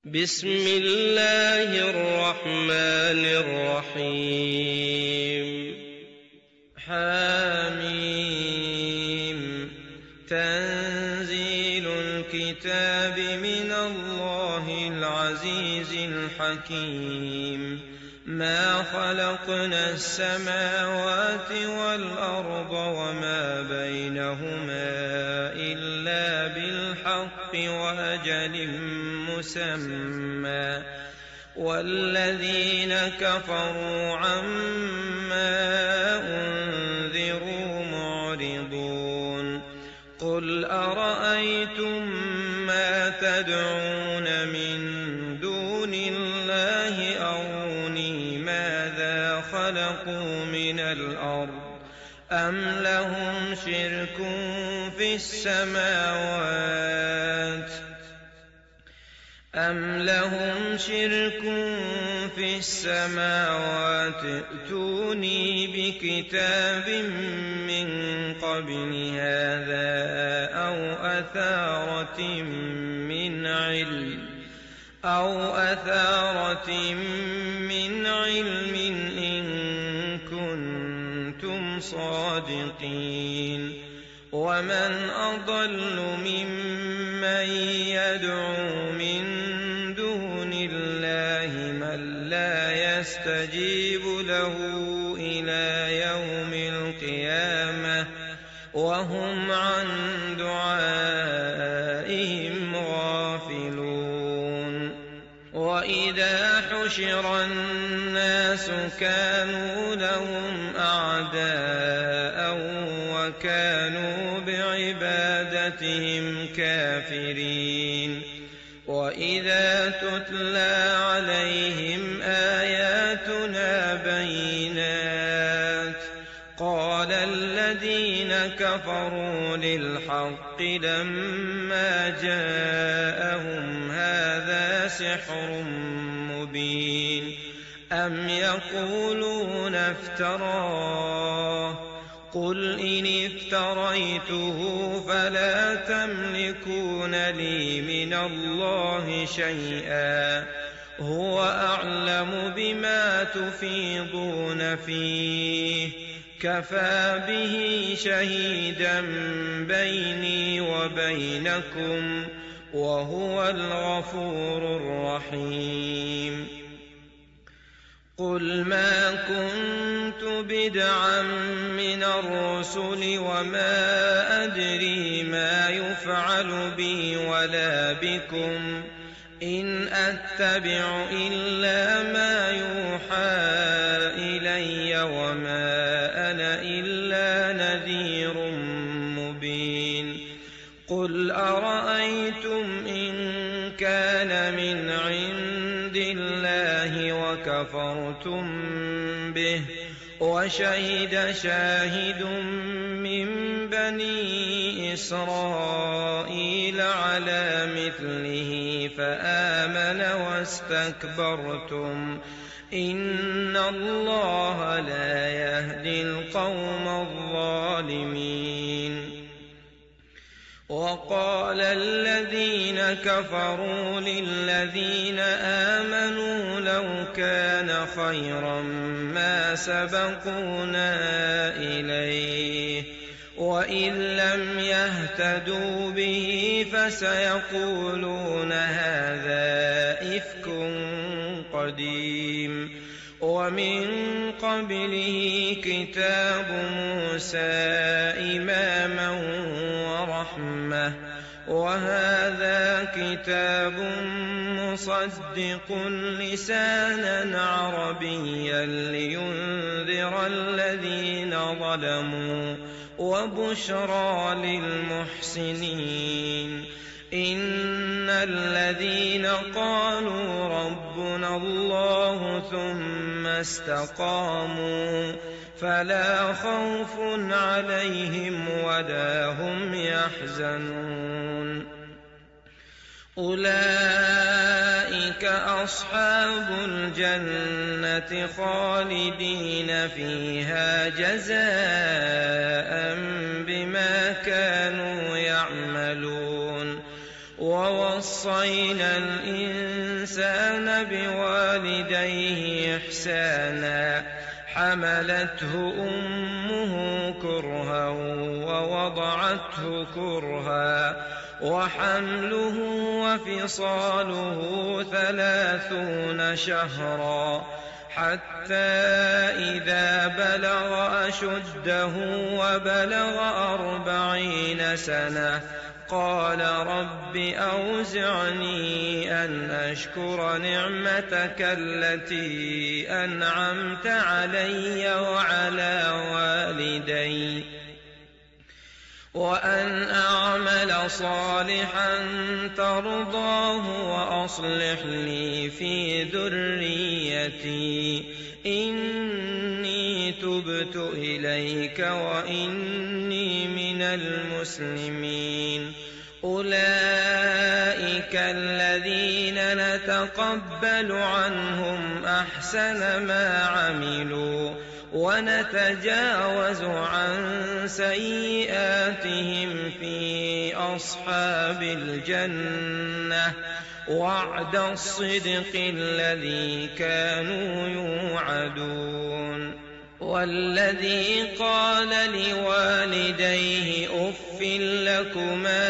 بسم الله الرحمن الرحيم حميم تنزيل الكتاب من الله العزيز الحكيم ما خلقنا السماوات والأرض وما بينهما إلا بالحق وأجل مسمى والذين كفروا عما أنذروا معرضون قل أرأيتم ما تدعون من دون الله أروني ماذا خلقوا من الأرض أم لهم شرك في السماوات ائتوني بكتاب من قبل هذا أو أثارة من علم إن كنتم صادقين ومن أضل ممن يدعو من دون الله من لا يستجيب له إلى يوم القيامة وهم عن دعائهم غافلون وإذا حشر الناس كانوا لهم أعداء وكانوا بعبادتهم كافرين وإذا تتلى عليهم آياتنا بينات قال الذين كفروا للحق لما جاءهم هذا سحر مبين أم يقولون افتراه قل إن افتريته فلا تملكون لي من الله شيئا هو أعلم بما تفيضون فيه كفى به شهيدا بيني وبينكم وهو الغفور الرحيم قل ما كنت بدعا من الرسل وما أدري ما يفعل بي ولا بكم إن أتبع إلا ما يوحى إلي وما أنا إلا نذير مبين قل أرأيتم إن كان من عند الله وكفرتم به وشهد شاهد من بني إسرائيل على مثله فآمن واستكبرتم إن الله لا يهدي القوم الظالمين وقال الذين كفروا للذين آمنوا لو كان خيرا ما سبقونا إليه وإن لم يهتدوا به فسيقولون هذا إفك قديم ومن قبله كتاب موسى إماما ورحمة وهذا كتاب مصدق لسانا عربيا لينذر الذين ظلموا وبشرى للمحسنين إن الذين قالوا ربنا الله ثم استقاموا فلا خوف عليهم ولا هم يحزنون أولئك أصحاب الجنة خالدين فيها جزاء بما كانوا يعملون ووصى ووصينا الإنسان بوالديه إحسانا حملته أمه كرها ووضعته كرها وحمله وفصاله 30 شهرا حتى إذا بلغ أشده وبلغ 40 سنة قال رب أوزعني أن أشكر نعمتك التي أنعمت علي وعلى والدي وأن أعمل صالحا ترضاه وأصلح لي في ذريتي إني تبت إليك وإني من المسلمين أولئك الذين نتقبل عنهم أحسن ما عملوا ونتجاوز عن سيئاتهم في أصحاب الجنة وعد الصدق الذي كانوا يوعدون والذي قال لوالديه أف لكما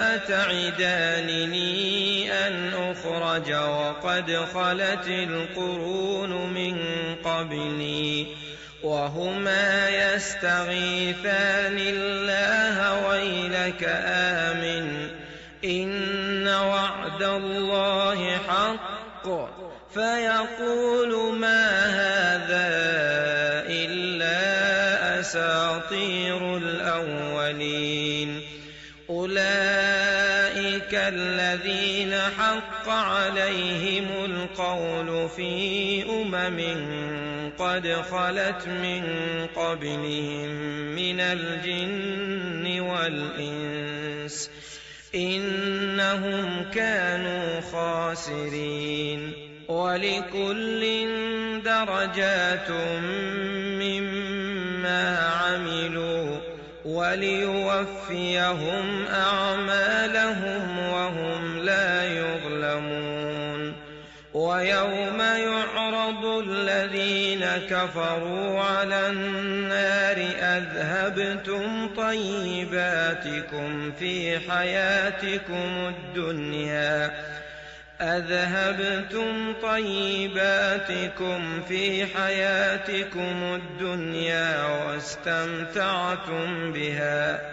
أتعدانني أن أخرج وقد خلت القرون من قبلي وهما يستغيثان الله ويلك آمن إن وعد الله حق فيقول ما هذا إلا أساطير الأولين أولئك الذين حق عليهم القول في قد خلت من قبلهم من الجن والإنس إنهم كانوا خاسرين ولكل درجات مما عملوا وليوفيهم أعمالهم وهم لا يظلمون ويوم يعرض الذين كفروا على النار أذهبتم طيباتكم في حياتكم الدنيا واستمتعتم بها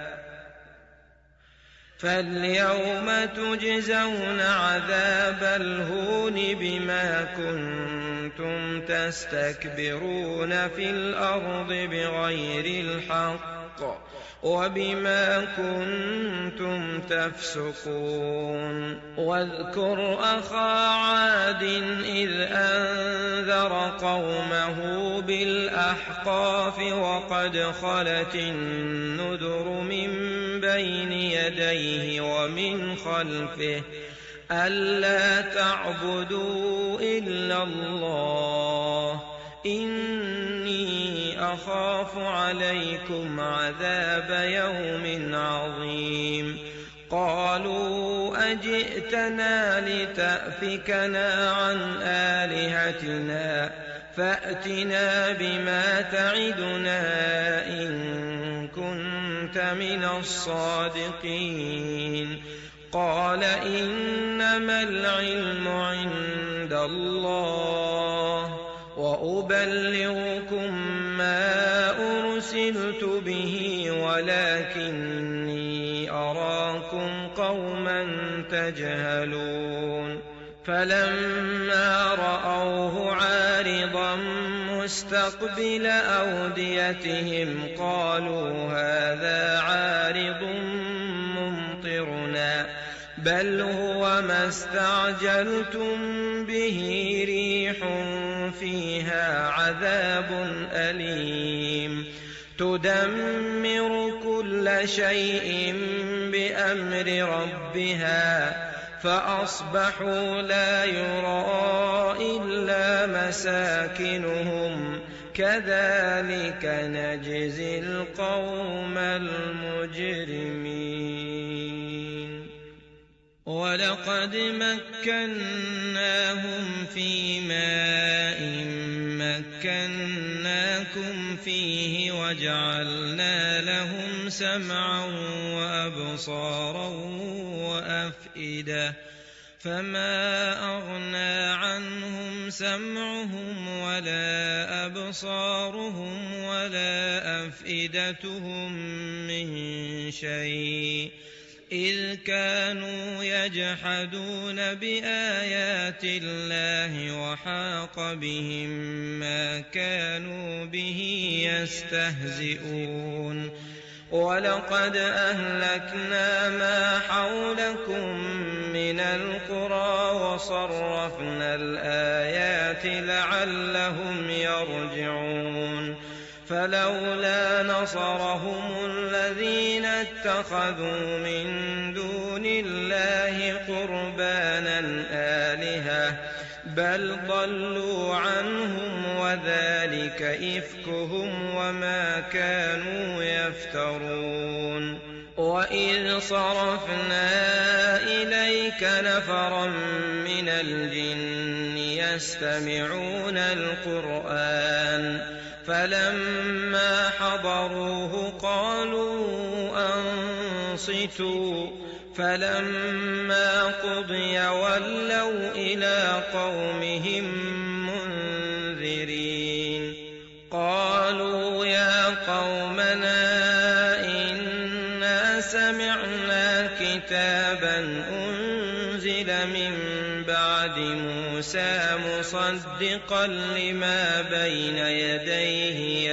فاليوم تجزون عذاب الهون بما كنتم تستكبرون في الأرض بغير الحق وبما كنتم تفسقون واذكر أخا عاد إذ أنذر قومه بالأحقاف وقد خلت النذر من بين يديه ومن خلفه ألا تعبدوا إلا الله إني أخاف عليكم عذاب يوم عظيم قالوا أجئتنا لتأفكنا عن آلهتنا فأتنا بما تعدنا إن كنت من الصادقين قال إنما العلم عند الله وأبلغكم ما أرسلت به ولكني أراكم قوما تجهلون فلما رأوه عارضا مستقبل أوديتهم قالوا هذا عارض ممطرنا بل هو ما استعجلتم به ريح فيها عذاب أليم تدمر كل شيء بأمر ربها فأصبحوا لا يرى إلا مساكنهم كذلك نجزي القوم المجرمين ولقد مكناهم في ماء مكناكم فيه وجعلنا لهم سمعا وأبصارا وأفئدة فما أغنى عنهم سمعهم ولا أبصارهم ولا أفئدتهم من شيء إذ كانوا يجحدون بآيات الله وحاق بهم ما كانوا به يستهزئون ولقد أهلكنا ما حولكم من القرى وصرفنا الآيات لعلهم يرجعون فلولا نصرهم الذين اتخذوا من دون الله قربانا آلهة بل ضلوا عنهم وذلك إفكهم وما كانوا يفترون وإذ صرفنا إليك نفرا من الجن يستمعون القرآن فلما حضروه قالوا أنصتوا فلما قضي ولوا إلى قومهم منذرين قالوا يا قومنا إنا سمعنا كتابا أنزل من بعد موسى مصدقا لما بين يديه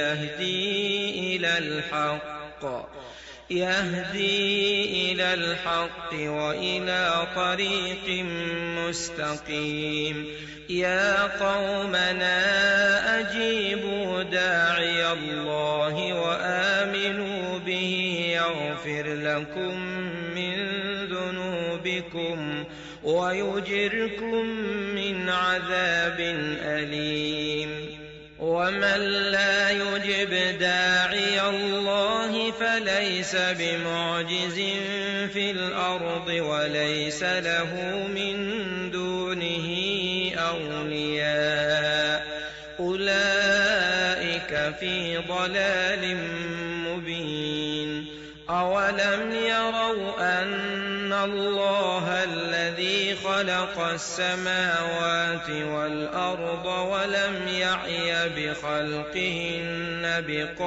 يهدي إلى الحق وإلى طريق مستقيم يا قومنا أجيبوا داعي الله وآمنوا به يغفر لكم من ذنوبكم ويجركم من عذاب أليم ومن لا يجب داعي الله فليس بمعجز في الأرض وليس له من دونه أولياء أولئك في ضلال مبين أولم يروا أن الله الذي خلق السماوات والأرض ولم يعي بخلقهن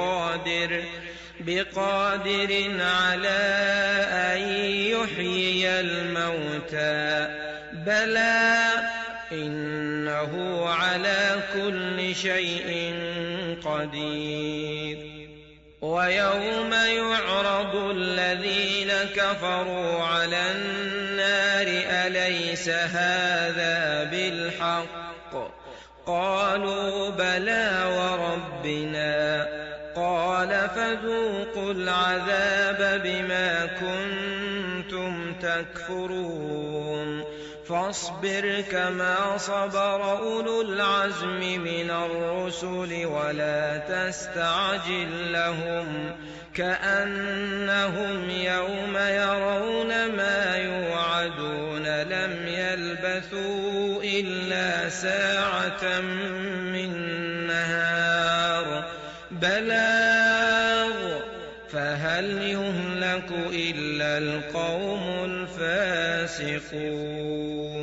بقادر على أن يحيي الموتى بلى إنه على كل شيء قدير ويوم يعرض الذين كفروا على النار أليس هذا بالحق قالوا بلى وربنا قال فذوقوا العذاب بما كنتم تكفرون فاصبر كما صبر أولو العزم من الرسل ولا تستعجل لهم كأنهم يوم يرون ما يوعدون لم يلبثوا إلا ساعة من نهار بلاغ فهل يهلك إلا القوم الفاسقون